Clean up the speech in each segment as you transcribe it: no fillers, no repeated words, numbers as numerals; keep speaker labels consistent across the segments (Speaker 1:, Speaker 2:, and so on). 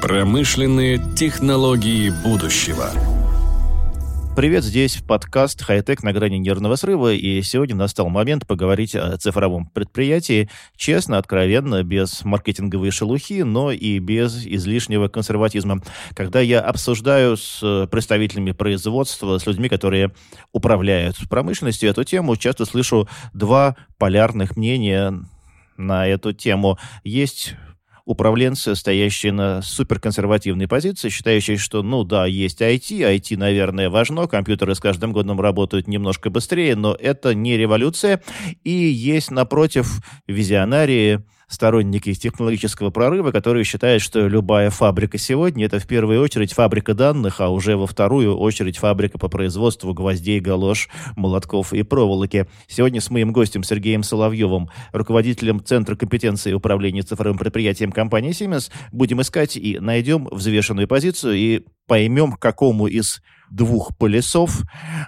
Speaker 1: Промышленные технологии будущего.
Speaker 2: Привет, здесь подкаст «Хай-тек на грани нервного срыва», и сегодня настал момент поговорить о цифровом предприятии честно, откровенно, без маркетинговой шелухи, но и без излишнего консерватизма. Когда я обсуждаю с представителями производства, с людьми, которые управляют промышленностью эту тему, часто слышу два полярных мнения на эту тему. Есть управленцы, стоящие на суперконсервативной позиции, считающие, что, есть IT, наверное, важно, компьютеры с каждым годом работают немножко быстрее, но это не революция. И есть, напротив, визионарии, сторонники технологического прорыва, которые считают, что любая фабрика сегодня — это в первую очередь фабрика данных, а уже во вторую очередь фабрика по производству гвоздей, галош, молотков и проволоки. Сегодня с моим гостем Сергеем Соловьевым, руководителем Центра компетенции управления цифровым предприятием компании Siemens, будем искать и найдем взвешенную позицию и поймем, к какому из двух полюсов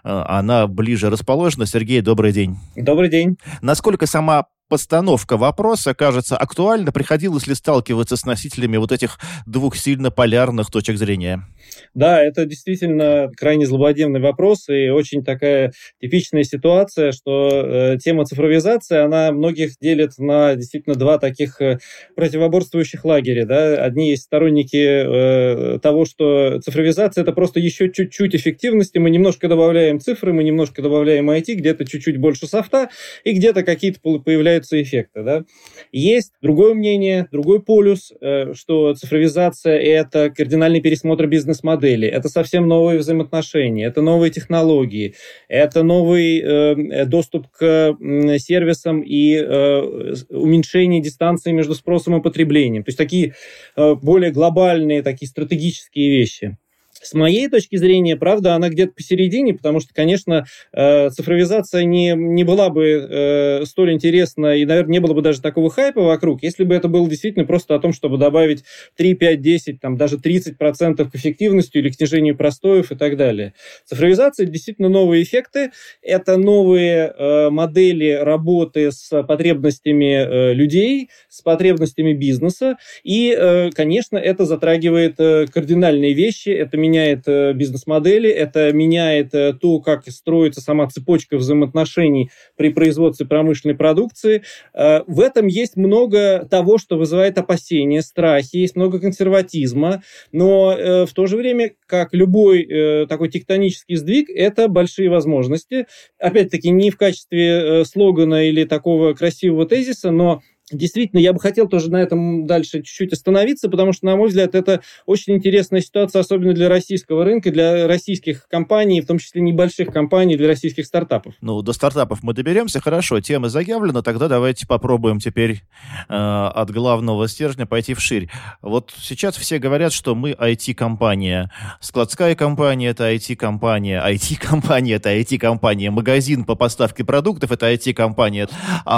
Speaker 2: она ближе расположена. Сергей, добрый день.
Speaker 3: Добрый день.
Speaker 2: Насколько сама постановка вопроса кажется актуальна? Приходилось ли сталкиваться с носителями вот этих двух сильно полярных точек зрения?
Speaker 3: Да, это действительно крайне злободневный вопрос и очень такая типичная ситуация, что тема цифровизации, она многих делит на действительно два таких противоборствующих лагеря. Да? Одни есть сторонники того, что цифровизация — это просто еще чуть-чуть эффективности, мы немножко добавляем цифры, мы немножко добавляем IT, где-то чуть-чуть больше софта, и где-то какие-то появляются эффекты. Да? Есть другое мнение, другой полюс, что цифровизация — это кардинальный пересмотр бизнес-модели, это совсем новые взаимоотношения, это новые технологии, это новый доступ к сервисам и уменьшение дистанции между спросом и потреблением. То есть такие более глобальные, такие стратегические вещи. С моей точки зрения, правда, она где-то посередине, потому что, конечно, цифровизация не была бы столь интересна, и, наверное, не было бы даже такого хайпа вокруг, если бы это было действительно просто о том, чтобы добавить 3, 5, 10, даже 30% к эффективности или к снижению простоев и так далее. Цифровизация — это действительно новые эффекты, это новые модели работы с потребностями людей, с потребностями бизнеса, и, конечно, это затрагивает кардинальные вещи, это меняет бизнес-модели, это меняет то, как строится сама цепочка взаимоотношений при производстве промышленной продукции. В этом есть много того, что вызывает опасения, страхи, есть много консерватизма, но в то же время, как любой такой тектонический сдвиг, это большие возможности. Опять-таки, не в качестве слогана или такого красивого тезиса, но действительно, я бы хотел тоже на этом дальше чуть-чуть остановиться, потому что, на мой взгляд, это очень интересная ситуация, особенно для российского рынка, для российских компаний, в том числе небольших компаний, для российских стартапов.
Speaker 2: До стартапов мы доберемся, хорошо, тема заявлена, тогда давайте попробуем теперь от главного стержня пойти вширь. Вот сейчас все говорят, что мы IT-компания, складская компания — это IT-компания, IT-компания — это IT-компания, магазин по поставке продуктов — это IT-компания.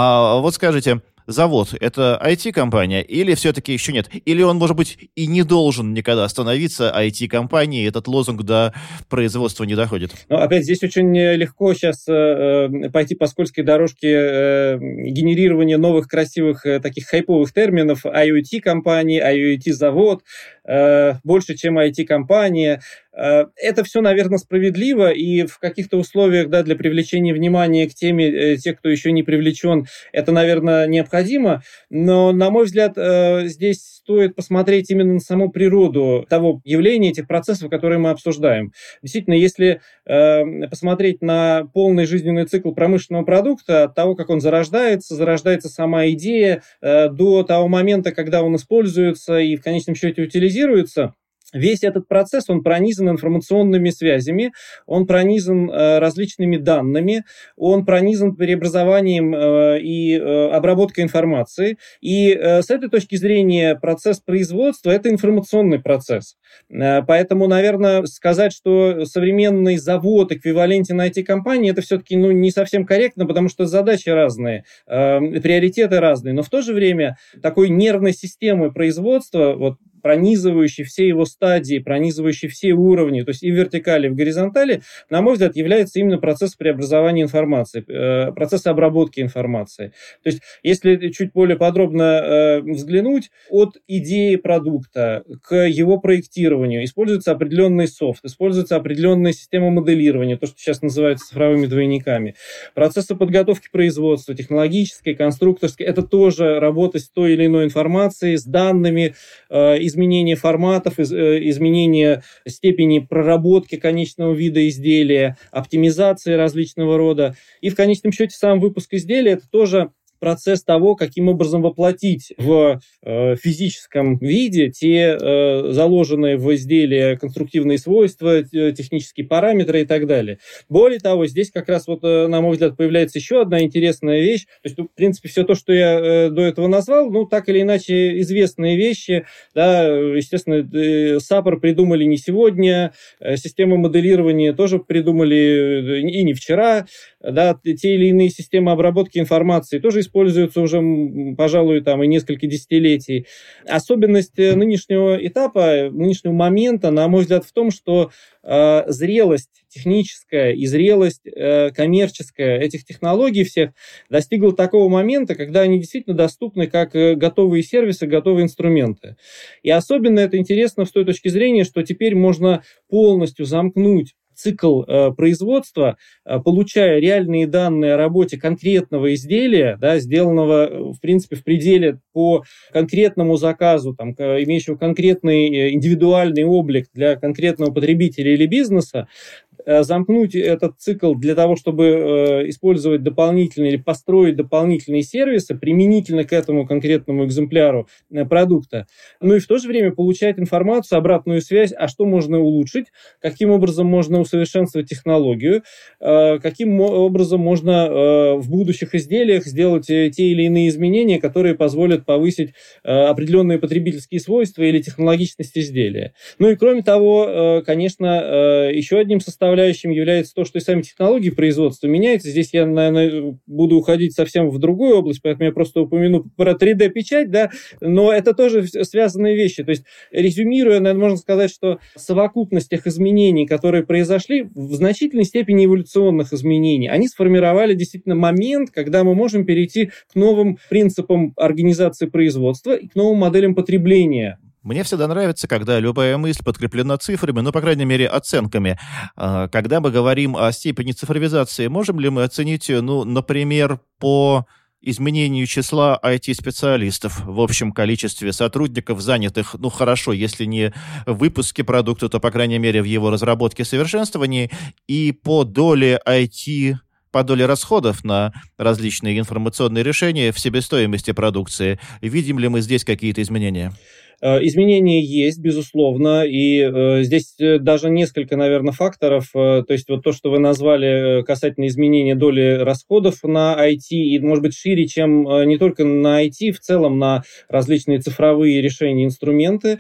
Speaker 2: А вот скажите, завод — это IT-компания или все-таки еще нет? Или он, может быть, и не должен никогда становиться IT-компанией, этот лозунг до производства не доходит?
Speaker 3: Опять, здесь очень легко сейчас пойти по скользкой дорожке генерирования новых красивых таких хайповых терминов: IoT-компания, IoT-завод, больше, чем IT-компания. Это все, наверное, справедливо, и в каких-то условиях, для привлечения внимания к теме тех, кто еще не привлечен, это, наверное, необходимо. Но, на мой взгляд, здесь стоит посмотреть именно на саму природу того явления, этих процессов, которые мы обсуждаем. Действительно, если посмотреть на полный жизненный цикл промышленного продукта, от того, как он зарождается сама идея, до того момента, когда он используется и в конечном счете утилизируется, весь этот процесс, он пронизан информационными связями, он пронизан различными данными, он пронизан преобразованием и обработкой информации. И с этой точки зрения процесс производства — это информационный процесс. Поэтому, наверное, сказать, что современный завод эквивалентен IT-компании, это все-таки не совсем корректно, потому что задачи разные, приоритеты разные. Но в то же время такой нервной системой производства, пронизывающий все его стадии, пронизывающий все уровни, то есть и в вертикали, и в горизонтали, на мой взгляд, является именно процесс преобразования информации, процесс обработки информации. То есть, если чуть более подробно взглянуть, от идеи продукта к его проектированию используется определенный софт, используется определенная система моделирования, то, что сейчас называется цифровыми двойниками. Процессы подготовки производства, технологической, конструкторской, это тоже работа с той или иной информацией, с данными, изменение форматов, изменение степени проработки конечного вида изделия, оптимизации различного рода. И в конечном счете сам выпуск изделия – это тоже процесс того, каким образом воплотить в физическом виде те заложенные в изделие конструктивные свойства, технические параметры и так далее. Более того, здесь как раз, вот, на мой взгляд, появляется еще одна интересная вещь. То есть, в принципе, все то, что я до этого назвал, так или иначе известные вещи. Да, естественно, САПР придумали не сегодня, системы моделирования тоже придумали и не вчера. Да, те или иные системы обработки информации тоже используются уже, пожалуй, и несколько десятилетий. Особенность нынешнего этапа, нынешнего момента, на мой взгляд, в том, что зрелость техническая и зрелость коммерческая этих технологий всех достигла такого момента, когда они действительно доступны как готовые сервисы, готовые инструменты. И особенно это интересно с той точки зрения, что теперь можно полностью замкнуть цикл производства, получая реальные данные о работе конкретного изделия, да, сделанного, в принципе, в пределе по конкретному заказу, имеющего конкретный индивидуальный облик для конкретного потребителя или бизнеса, замкнуть этот цикл для того, чтобы использовать дополнительные или построить дополнительные сервисы применительно к этому конкретному экземпляру продукта. И в то же время получать информацию, обратную связь, а что можно улучшить, каким образом можно усовершенствовать технологию, каким образом можно в будущих изделиях сделать те или иные изменения, которые позволят повысить определенные потребительские свойства или технологичность изделия. И кроме того, конечно, еще одним составляющим является то, что и сами технологии производства меняются. Здесь я, наверное, буду уходить совсем в другую область, поэтому я просто упомяну про 3D-печать, да, но это тоже связанные вещи. То есть, резюмируя, наверное, можно сказать, что совокупность тех изменений, которые произошли, в значительной степени эволюционных изменений, они сформировали действительно момент, когда мы можем перейти к новым принципам организации производства и к новым моделям потребления.
Speaker 2: Мне всегда нравится, когда любая мысль подкреплена цифрами, по крайней мере, оценками. Когда мы говорим о степени цифровизации, можем ли мы оценить, например, по изменению числа IT-специалистов в общем количестве сотрудников, занятых, хорошо, если не в выпуске продукта, то, по крайней мере, в его разработке и совершенствовании, и по доле IT, по доле расходов на различные информационные решения в себестоимости продукции. Видим ли мы здесь какие-то изменения?
Speaker 3: Изменения есть, безусловно, и здесь даже несколько, наверное, факторов. То есть вот то, что вы назвали касательно изменения доли расходов на IT, и, может быть, шире, чем не только на IT, в целом на различные цифровые решения, инструменты.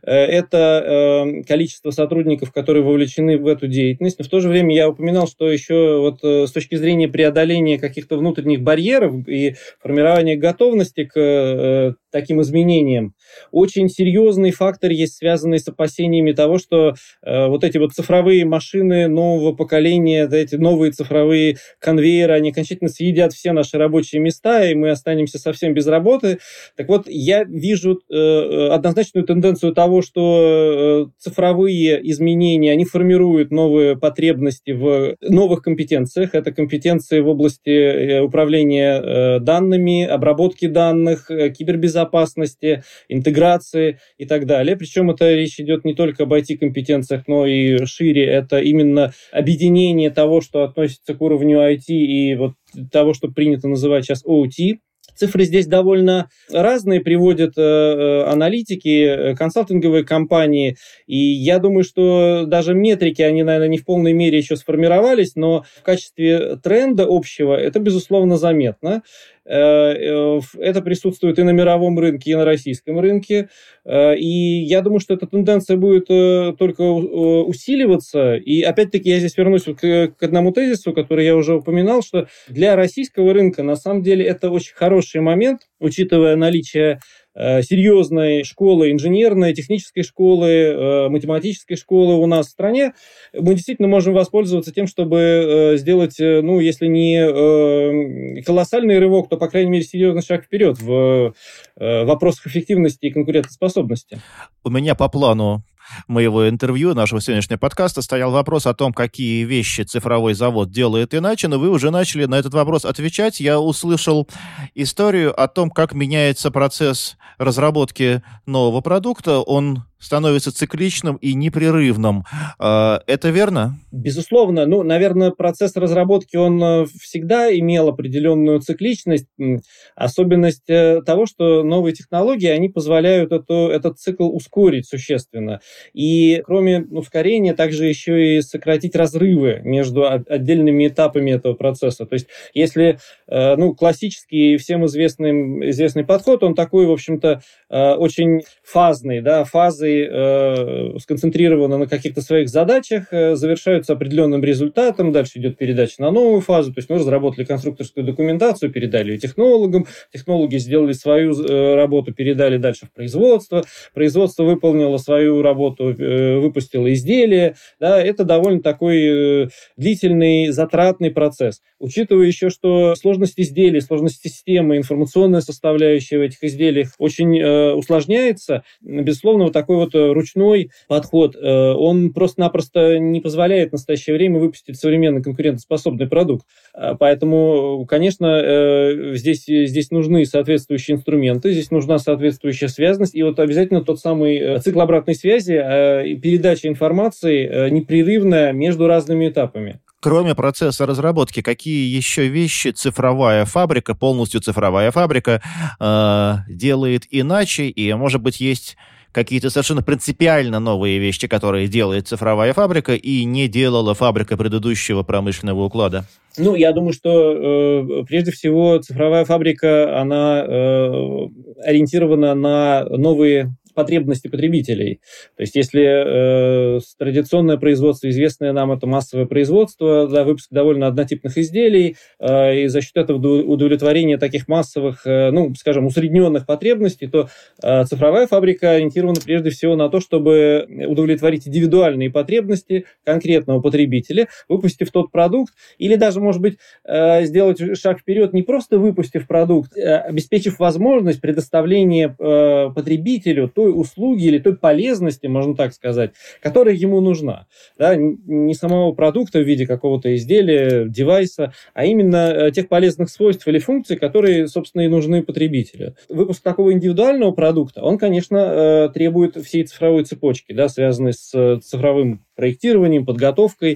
Speaker 3: Это количество сотрудников, которые вовлечены в эту деятельность. Но в то же время я упоминал, что еще с точки зрения преодоления каких-то внутренних барьеров и формирования готовности к таким изменениям, очень серьезный фактор есть, связанный с опасениями того, что вот эти вот цифровые машины нового поколения, эти новые цифровые конвейеры, они окончательно съедят все наши рабочие места, и мы останемся совсем без работы. Так вот, я вижу однозначную тенденцию того, что цифровые изменения, они формируют новые потребности в новых компетенциях. Это компетенции в области управления данными, обработки данных, кибербезопасности, интеграции и так далее. Причем это речь идет не только об IT-компетенциях, но и шире. Это именно объединение того, что относится к уровню IT и вот того, что принято называть сейчас OT. Цифры здесь довольно разные, приводят аналитики, консалтинговые компании, и я думаю, что даже метрики, они, наверное, не в полной мере еще сформировались, но в качестве тренда общего это, безусловно, заметно. Это присутствует и на мировом рынке, и на российском рынке. И я думаю, что эта тенденция будет только усиливаться. И опять-таки я здесь вернусь к одному тезису, который я уже упоминал, что для российского рынка на самом деле это очень хороший момент, учитывая наличие серьезной школы инженерной, технической школы, математической школы у нас в стране, мы действительно можем воспользоваться тем, чтобы сделать, если не колоссальный рывок, то, по крайней мере, серьезный шаг вперед в вопросах эффективности и конкурентоспособности.
Speaker 2: У меня по плану моего интервью, нашего сегодняшнего подкаста, стоял вопрос о том, какие вещи цифровой завод делает иначе, но вы уже начали на этот вопрос отвечать. Я услышал историю о том, как меняется процесс разработки нового продукта. Он становится цикличным и непрерывным. Это верно?
Speaker 3: Безусловно. Наверное, процесс разработки, он всегда имел определенную цикличность. Особенность того, что новые технологии, они позволяют этот цикл ускорить существенно. И кроме ускорения, также еще и сократить разрывы между отдельными этапами этого процесса. То есть, если классический, всем известный подход, он такой, в общем-то, очень фазный, да, фазы сконцентрированы на каких-то своих задачах, завершаются определенным результатом, дальше идет передача на новую фазу, то есть мы разработали конструкторскую документацию, передали ее технологам, технологи сделали свою работу, передали дальше в производство выполнило свою работу, выпустило изделие, да, это довольно такой длительный, затратный процесс. Учитывая еще, что сложность изделий, сложность системы, информационная составляющая в этих изделиях очень усложняется, безусловно, вот такой вот ручной подход, он просто-напросто не позволяет в настоящее время выпустить современный конкурентоспособный продукт. Поэтому, конечно, здесь нужны соответствующие инструменты, здесь нужна соответствующая связность, и вот обязательно тот самый цикл обратной связи, передача информации непрерывная между разными этапами.
Speaker 2: Кроме процесса разработки, какие еще вещи полностью цифровая фабрика делает иначе, и, может быть, есть какие-то совершенно принципиально новые вещи, которые делает цифровая фабрика и не делала фабрика предыдущего промышленного уклада?
Speaker 3: Я думаю, что прежде всего цифровая фабрика, она ориентирована на новые потребности потребителей. То есть, если традиционное производство, известное нам, это массовое производство, выпуск довольно однотипных изделий, и за счет этого удовлетворения таких массовых, усредненных потребностей, то цифровая фабрика ориентирована прежде всего на то, чтобы удовлетворить индивидуальные потребности конкретного потребителя, выпустив тот продукт, или даже, может быть, сделать шаг вперед, не просто выпустив продукт, обеспечив возможность предоставления потребителю той услуги или той полезности, можно так сказать, которая ему нужна. Да? Не самого продукта в виде какого-то изделия, девайса, а именно тех полезных свойств или функций, которые, собственно, и нужны потребителю. Выпуск такого индивидуального продукта, он, конечно, требует всей цифровой цепочки, да, связанной с цифровым проектированием, подготовкой.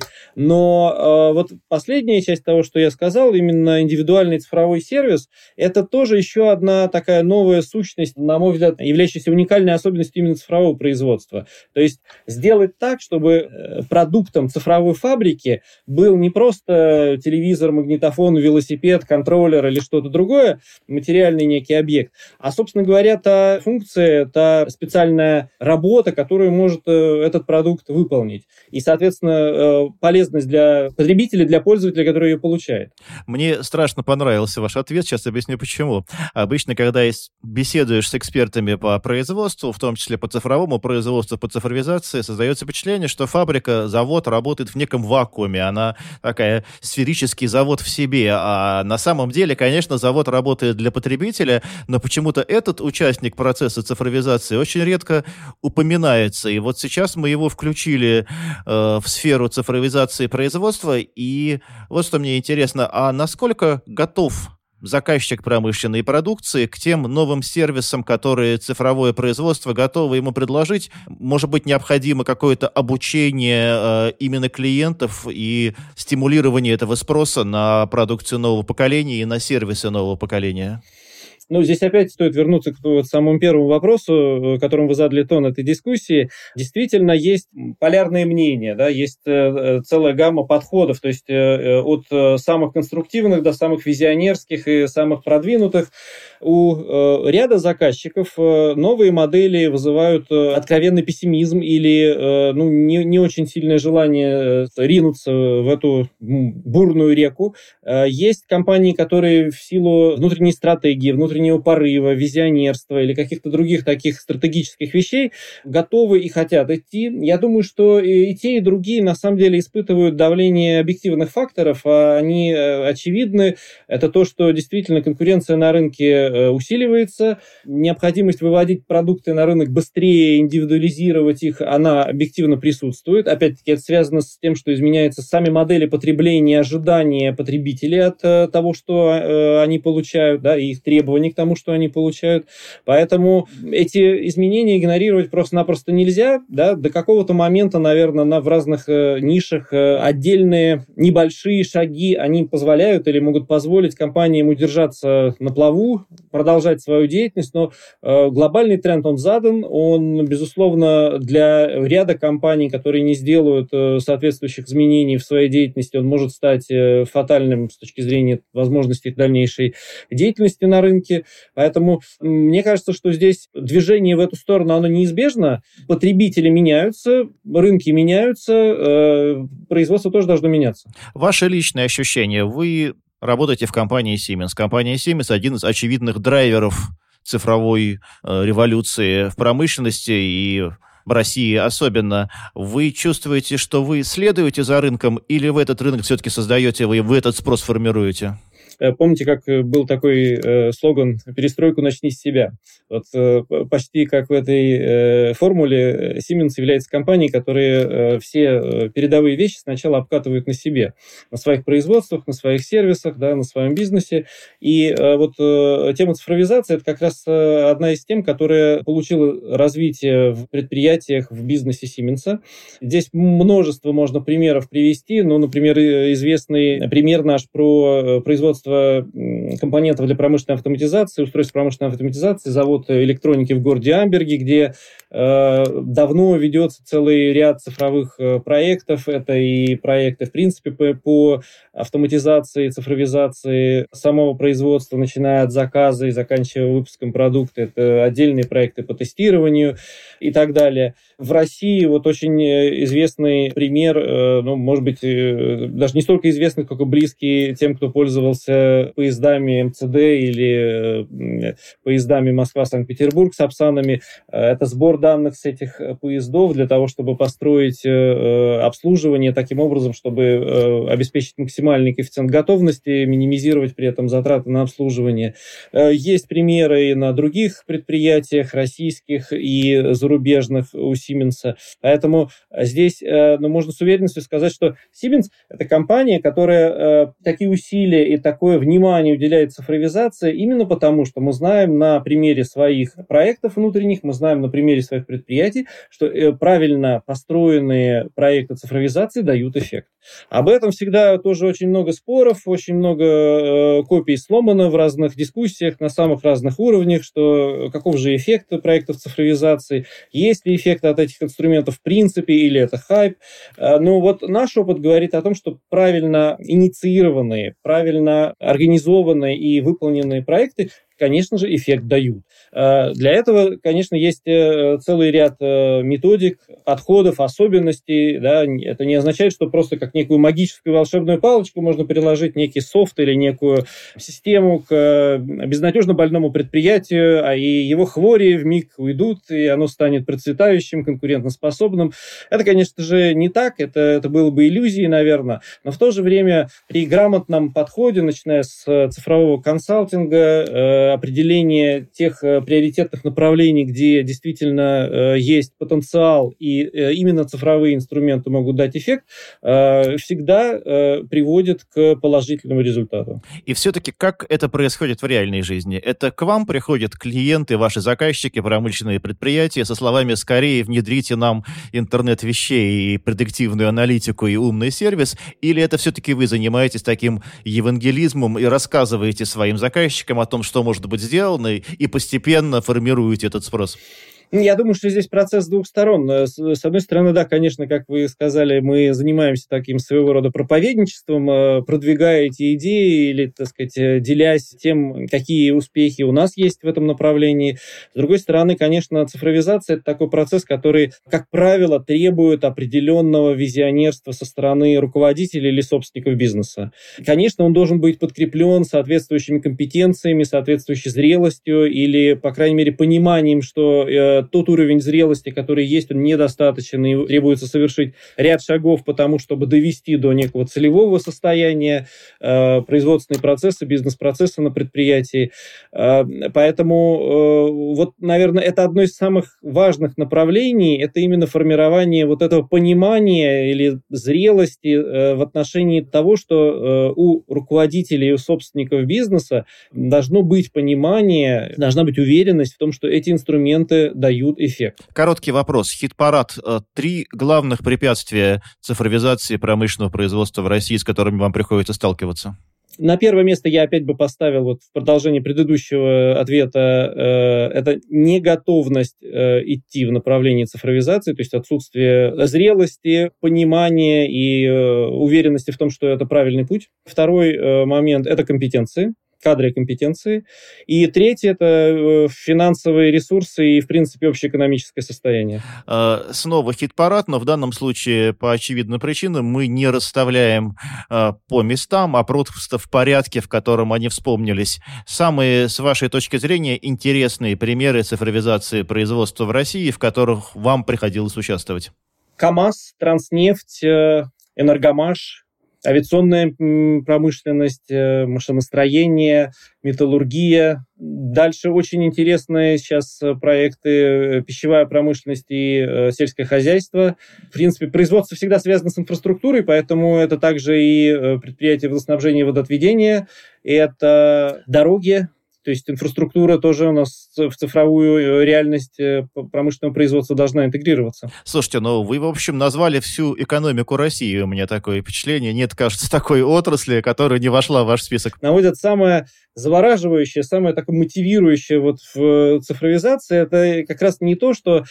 Speaker 3: Но вот последняя часть того, что я сказал, именно индивидуальный цифровой сервис, это тоже еще одна такая новая сущность, на мой взгляд, являющаяся уникальной особенностью именно цифрового производства. То есть сделать так, чтобы продуктом цифровой фабрики был не просто телевизор, магнитофон, велосипед, контроллер или что-то другое, материальный некий объект, а, собственно говоря, та функция, та специальная работа, которую может этот продукт выполнить. И, соответственно, полезность для потребителя, для пользователя, который ее получает.
Speaker 2: Мне страшно понравился ваш ответ, сейчас объясню почему. Обычно, когда беседуешь с экспертами по производству, в том числе по цифровому производству, по цифровизации, создается впечатление, что фабрика, завод работает в неком вакууме, она такая сферический завод в себе, а на самом деле, конечно, завод работает для потребителя, но почему-то этот участник процесса цифровизации очень редко упоминается, и вот сейчас мы его включили в сферу цифровизации производства. И вот что мне интересно, а насколько готов заказчик промышленной продукции к тем новым сервисам, которые цифровое производство готово ему предложить? Может быть, необходимо какое-то обучение именно клиентов и стимулирование этого спроса на продукцию нового поколения и на сервисы нового поколения?
Speaker 3: Здесь опять стоит вернуться к самому первому вопросу, которым вы задали тон этой дискуссии. Действительно, есть полярные мнения, да, есть целая гамма подходов, то есть от самых конструктивных до самых визионерских и самых продвинутых. у ряда заказчиков новые модели вызывают откровенный пессимизм или не очень сильное желание ринуться в эту бурную реку. Есть компании, которые в силу внутренней стратегии, внутреннего порыва, визионерства или каких-то других таких стратегических вещей готовы и хотят идти. Я думаю, что и те, и другие на самом деле испытывают давление объективных факторов, а они очевидны. Это то, что действительно конкуренция на рынке усиливается, необходимость выводить продукты на рынок быстрее, индивидуализировать их, она объективно присутствует. Опять-таки, это связано с тем, что изменяются сами модели потребления, ожидания потребителей от того, что они получают, да, и их требования к тому, что они получают. Поэтому эти изменения игнорировать просто-напросто нельзя. Да? До какого-то момента, наверное, в разных нишах отдельные небольшие шаги, они позволяют или могут позволить компаниям удержаться на плаву, продолжать свою деятельность, но глобальный тренд, он задан, он, безусловно, для ряда компаний, которые не сделают соответствующих изменений в своей деятельности, он может стать фатальным с точки зрения возможностей дальнейшей деятельности на рынке. Поэтому мне кажется, что здесь движение в эту сторону, оно неизбежно. Потребители меняются, рынки меняются, производство тоже должно меняться.
Speaker 2: Ваше личное ощущение. Вы работаете в компании Siemens. Компания Siemens – один из очевидных драйверов цифровой революции в промышленности и в России особенно. Вы чувствуете, что вы следуете за рынком, или вы этот рынок все-таки создаете, вы этот спрос формируете?
Speaker 3: Помните, как был такой слоган «Перестройку начни с себя». Вот почти как в этой формуле Siemens является компанией, которая все передовые вещи сначала обкатывает на себе, на своих производствах, на своих сервисах, да, на своем бизнесе. И вот тема цифровизации – это как раз одна из тем, которая получила развитие в предприятиях, в бизнесе Siemens. Здесь множество можно примеров привести. Ну, например, известный пример наш про производство компонентов для промышленной автоматизации, устройств промышленной автоматизации, завод электроники в городе Амберге, где давно ведется целый ряд цифровых проектов. Это и проекты, в принципе, по автоматизации, цифровизации самого производства, начиная от заказа и заканчивая выпуском продукта. Это отдельные проекты по тестированию и так далее. В России вот очень известный пример, может быть, даже не столько известный, сколько близкий тем, кто пользовался поездами МЦД или поездами Москва-Санкт-Петербург с Апсанами. Это сбор данных с этих поездов для того, чтобы построить обслуживание таким образом, чтобы обеспечить максимальный коэффициент готовности, минимизировать при этом затраты на обслуживание. Есть примеры и на других предприятиях, российских и зарубежных у Siemens. Поэтому здесь можно с уверенностью сказать, что Siemens – это компания, которая такие усилия и такое внимание уделяет цифровизации именно потому, что мы знаем на примере своих проектов внутренних, мы знаем на примере своих предприятий, что правильно построенные проекты цифровизации дают эффект. Об этом всегда тоже очень много споров, очень много копий сломано в разных дискуссиях на самых разных уровнях, что каков же эффект проектов цифровизации, есть ли эффект от этих инструментов в принципе, или это хайп. Но вот наш опыт говорит о том, что правильно инициированные, правильно организованные и выполненные проекты, конечно же, эффект дают. Для этого, конечно, есть целый ряд методик, подходов, особенностей. Да. Это не означает, что просто как некую магическую волшебную палочку можно приложить некий софт или некую систему к безнадежно больному предприятию, а и его хвори вмиг уйдут, и оно станет процветающим, конкурентоспособным. Это, конечно же, не так, это было бы иллюзией, наверное, но в то же время при грамотном подходе, начиная с цифрового консалтинга, определение тех приоритетных направлений, где действительно есть потенциал и именно цифровые инструменты могут дать эффект, всегда приводит к положительному результату.
Speaker 2: И все-таки как это происходит в реальной жизни? Это к вам приходят клиенты, ваши заказчики, промышленные предприятия со словами «скорее внедрите нам интернет вещей и предиктивную аналитику и умный сервис», или это все-таки вы занимаетесь таким евангелизмом и рассказываете своим заказчикам о том, что может быть сделано, и постепенно формируете этот спрос?
Speaker 3: Я думаю, что здесь процесс с двух сторон. С одной стороны, да, конечно, как вы сказали, мы занимаемся таким своего рода проповедничеством, продвигая эти идеи или, так сказать, делясь тем, какие успехи у нас есть в этом направлении. С другой стороны, конечно, цифровизация – это такой процесс, который, как правило, требует определенного визионерства со стороны руководителей или собственников бизнеса. Конечно, он должен быть подкреплен соответствующими компетенциями, соответствующей зрелостью или, по крайней мере, пониманием, что тот уровень зрелости, который есть, он недостаточен, и требуется совершить ряд шагов по тому, чтобы довести до некого целевого состояния производственные процессы, бизнес-процессы на предприятии. Поэтому, вот, наверное, это одно из самых важных направлений, это именно формирование вот этого понимания или зрелости в отношении того, что у руководителей и у собственников бизнеса должно быть понимание, должна быть уверенность в том, что эти инструменты дают эффект.
Speaker 2: Короткий вопрос. Хит-парад. 3 главных препятствия цифровизации промышленного производства в России, с которыми вам приходится сталкиваться?
Speaker 3: На первое место я опять бы поставил вот в продолжении предыдущего ответа, это неготовность идти в направлении цифровизации, то есть отсутствие зрелости, понимания и уверенности в том, что это правильный путь. Второй момент – это компетенции. Кадры и компетенции. И третье – это финансовые ресурсы и, в принципе, общеэкономическое состояние.
Speaker 2: Снова хит-парад, но в данном случае по очевидным причинам мы не расставляем по местам, а просто в порядке, в котором они вспомнились. Самые, с вашей точки зрения, интересные примеры цифровизации производства в России, в которых вам приходилось участвовать?
Speaker 3: КАМАЗ, Транснефть, Энергомаш, авиационная промышленность, машиностроение, металлургия. Дальше очень интересные сейчас проекты пищевая промышленность и сельское хозяйство. В принципе, производство всегда связано с инфраструктурой, поэтому это также и предприятия водоснабжения и водоотведения, это дороги. То есть инфраструктура тоже у нас в цифровую реальность промышленного производства должна интегрироваться.
Speaker 2: Слушайте, ну вы, в общем, назвали всю экономику России. У меня такое впечатление. Нет, кажется, такой отрасли, которая не вошла в ваш список.
Speaker 3: Наводят самое завораживающее, самое такое мотивирующее вот в цифровизации, это как раз не то, что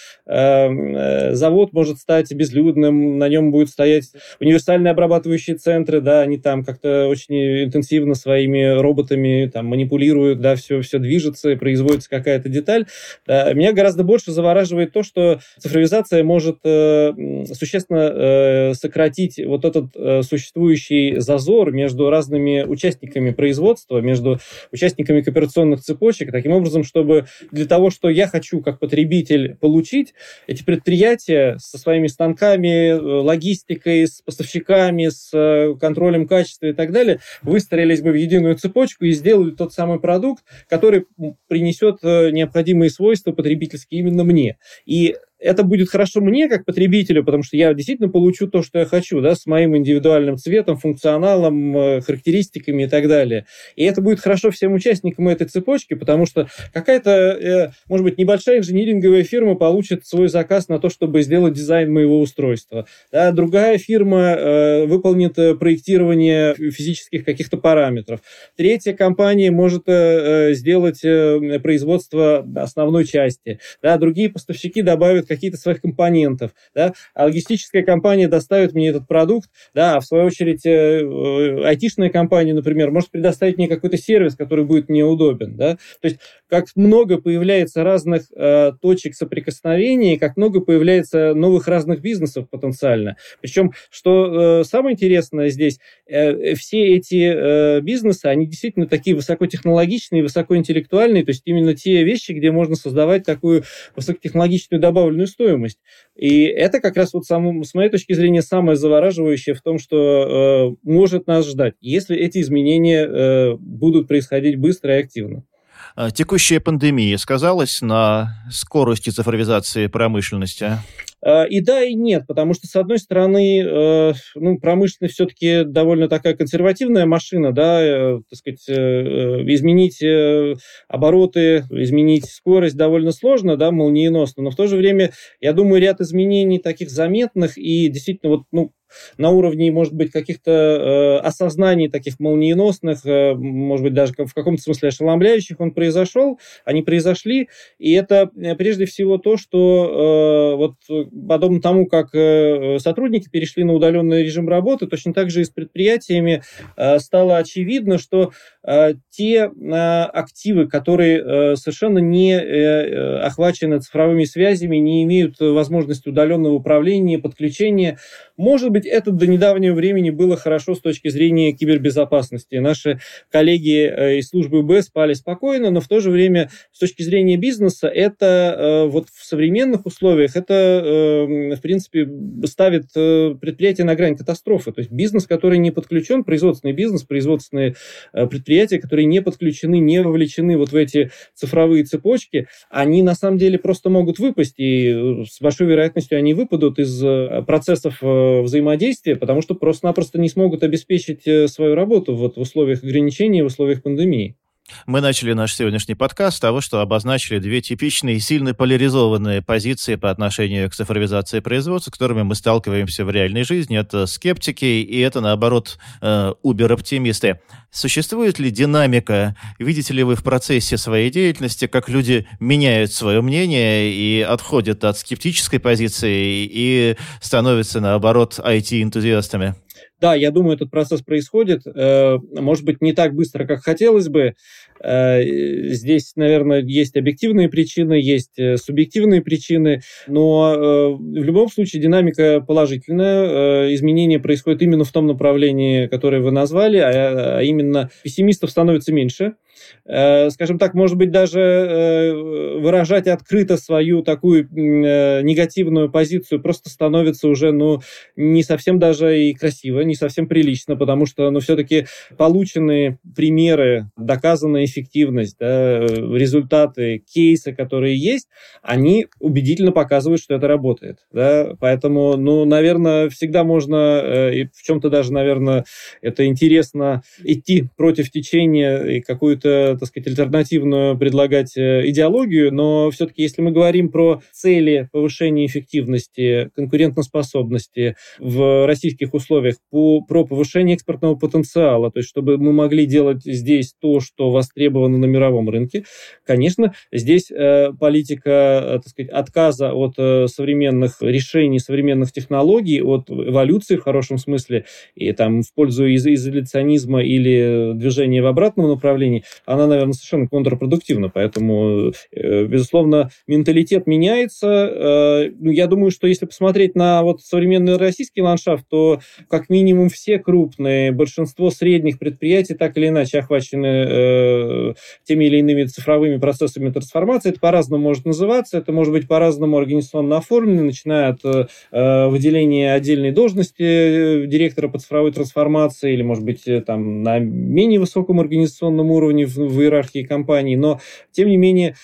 Speaker 3: завод может стать безлюдным, на нем будут стоять универсальные обрабатывающие центры, да, они там как-то очень интенсивно своими роботами там манипулируют, да, все движется, и производится какая-то деталь. Меня гораздо больше завораживает то, что цифровизация может существенно сократить вот этот существующий зазор между разными участниками производства, между участниками кооперационных цепочек, таким образом, чтобы для того, что я хочу как потребитель получить, эти предприятия со своими станками, логистикой, с поставщиками, с контролем качества и так далее, выстроились бы в единую цепочку и сделали тот самый продукт, который принесет необходимые свойства потребительские именно мне. И это будет хорошо мне, как потребителю, потому что я действительно получу то, что я хочу, да, с моим индивидуальным цветом, функционалом, характеристиками и так далее. И это будет хорошо всем участникам этой цепочки, потому что какая-то, может быть, небольшая инжиниринговая фирма получит свой заказ на то, чтобы сделать дизайн моего устройства. Да, другая фирма выполнит проектирование физических каких-то параметров. Третья компания может сделать производство основной части. Да, другие поставщики добавят какие-то своих компонентов, да, а логистическая компания доставит мне этот продукт, да, а в свою очередь айтишная компания, например, может предоставить мне какой-то сервис, который будет мне удобен, да, то есть как много появляется разных точек соприкосновения, как много появляется новых разных бизнесов потенциально. Причем, что самое интересное здесь, все эти бизнесы, они действительно такие высокотехнологичные, высокоинтеллектуальные, то есть именно те вещи, где можно создавать такую высокотехнологичную добавленную стоимость. И это как раз вот с моей точки зрения самое завораживающее в том, что может нас ждать, если эти изменения будут происходить быстро и активно.
Speaker 2: Текущая пандемия сказалась на скорости цифровизации промышленности?
Speaker 3: И да, и нет, потому что, с одной стороны, промышленность все-таки довольно такая консервативная машина, да, так сказать, изменить обороты, изменить скорость довольно сложно, да, молниеносно, но в то же время, я думаю, ряд изменений таких заметных и действительно на уровне, может быть, каких-то осознаний таких молниеносных, может быть, даже в каком-то смысле ошеломляющих, он произошел, они произошли, и это прежде всего то, что вот подобно тому, как сотрудники перешли на удаленный режим работы, точно так же и с предприятиями стало очевидно, что те активы, которые совершенно не охвачены цифровыми связями, не имеют возможности удаленного управления, подключения. Может быть, это до недавнего времени было хорошо с точки зрения кибербезопасности. Наши коллеги из службы УБ спали спокойно, но в то же время с точки зрения бизнеса это вот в современных условиях это, в принципе, ставит предприятие на грань катастрофы. То есть бизнес, который не подключен, производственный бизнес, производственные предприятия, которые не подключены, не вовлечены вот в эти цифровые цепочки, они на самом деле просто могут выпасть, и с большой вероятностью они выпадут из процессов взаимодействия, потому что просто-напросто не смогут обеспечить свою работу вот в условиях ограничений, в условиях пандемии.
Speaker 2: Мы начали наш сегодняшний подкаст с того, что обозначили две типичные, сильно поляризованные позиции по отношению к цифровизации производства, с которыми мы сталкиваемся в реальной жизни. Это скептики и это, наоборот, убер-оптимисты. Существует ли динамика? Видите ли вы в процессе своей деятельности, как люди меняют свое мнение и отходят от скептической позиции и становятся, наоборот, IT-энтузиастами?
Speaker 3: Да, я думаю, этот процесс происходит. Может быть, не так быстро, как хотелось бы. Здесь, наверное, есть объективные причины, есть субъективные причины, но в любом случае динамика положительная. Изменения происходят именно в том направлении, которое вы назвали, а именно пессимистов становится меньше. Скажем так, может быть, даже выражать открыто свою такую негативную позицию просто становится уже, не совсем даже и красиво, не совсем прилично, потому что, все-таки полученные примеры, доказанная эффективность, результаты, кейсы, которые есть, они убедительно показывают, что это работает. Да? Поэтому, наверное, всегда можно, и в чем-то даже, наверное, это интересно, идти против течения и какую-то, так сказать, альтернативную предлагать идеологию, но все-таки, если мы говорим про цели повышения эффективности, конкурентоспособности в российских условиях, про повышение экспортного потенциала, то есть чтобы мы могли делать здесь то, что востребовано на мировом рынке, конечно, здесь политика, так сказать, отказа от современных решений, современных технологий, от эволюции в хорошем смысле, и там в пользу изоляционизма или движения в обратном направлении, она, наверное, совершенно контрпродуктивна. Поэтому, безусловно, менталитет меняется. Я думаю, что если посмотреть на вот современный российский ландшафт, то как минимум все крупные, большинство средних предприятий так или иначе охвачены теми или иными цифровыми процессами трансформации. Это по-разному может называться, это может быть по-разному организационно оформлено, начиная от выделения отдельной должности директора по цифровой трансформации или, может быть, там на менее высоком организационном уровне в иерархии компаний, но, тем не менее,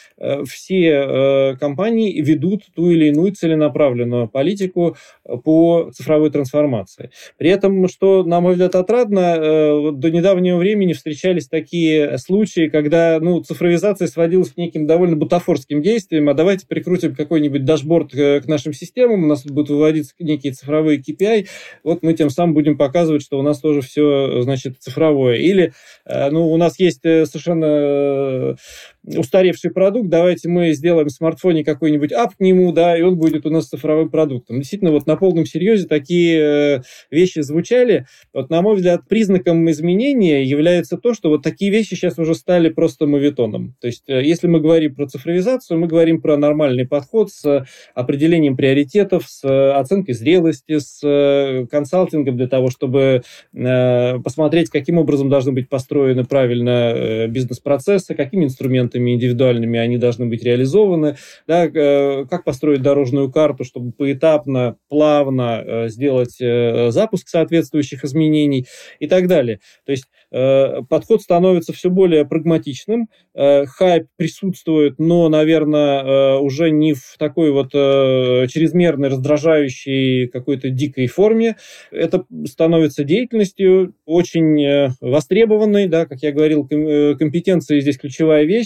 Speaker 3: все компании ведут ту или иную целенаправленную политику по цифровой трансформации. При этом, что, на мой взгляд, отрадно, до недавнего времени встречались такие случаи, когда цифровизация сводилась к неким довольно бутафорским действиям, а давайте прикрутим какой-нибудь дашборд к нашим системам, у нас будут выводиться некие цифровые KPI, вот мы тем самым будем показывать, что у нас тоже все, значит, цифровое. Или, у нас есть совершенно устаревший продукт, давайте мы сделаем в смартфоне какой-нибудь ап к нему, да, и он будет у нас цифровым продуктом. Действительно, вот на полном серьезе такие вещи звучали. Вот, на мой взгляд, признаком изменения является то, что вот такие вещи сейчас уже стали просто моветоном. То есть, если мы говорим про цифровизацию, мы говорим про нормальный подход с определением приоритетов, с оценкой зрелости, с консалтингом для того, чтобы посмотреть, каким образом должны быть построены правильно бизнес-процессы, какими инструментами индивидуальными они должны быть реализованы, да, как построить дорожную карту, чтобы поэтапно, плавно сделать запуск соответствующих изменений и так далее. То есть подход становится все более прагматичным, хайп присутствует, но, наверное, уже не в такой вот чрезмерной, раздражающей какой-то дикой форме. Это становится деятельностью очень востребованной, да, как я говорил, компетенция здесь ключевая вещь.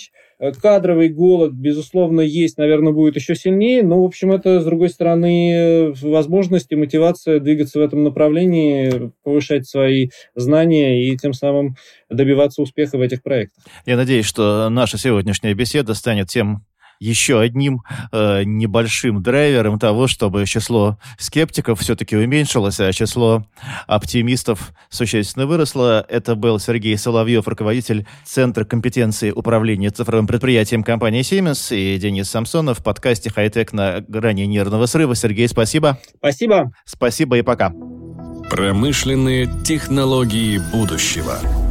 Speaker 3: Кадровый голод, безусловно, есть, наверное, будет еще сильнее, но, в общем, это, с другой стороны, возможность и мотивация двигаться в этом направлении, повышать свои знания и тем самым добиваться успеха в этих проектах.
Speaker 2: Я надеюсь, что наша сегодняшняя беседа станет тем еще одним небольшим драйвером того, чтобы число скептиков все-таки уменьшилось, а число оптимистов существенно выросло. Это был Сергей Соловьев, руководитель Центра компетенции управления цифровым предприятием компании Siemens, и Денис Самсонов в подкасте «Хай-тек на грани нервного срыва». Сергей, спасибо.
Speaker 3: Спасибо.
Speaker 2: Спасибо и пока.
Speaker 1: Промышленные технологии будущего.